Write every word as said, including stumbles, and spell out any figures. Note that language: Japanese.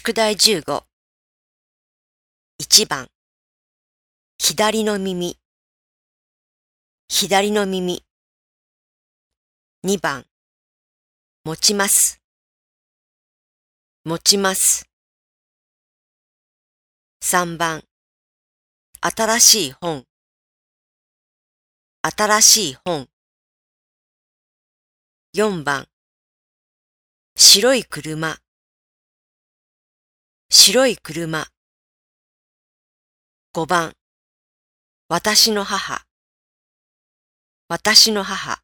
宿題じゅうご。いちばん、左の耳、左の耳。にばん、持ちます、持ちます。さんばん、新しい本、新しい本。よんばん、白い車、白い車。ごばん、私の母、私の母。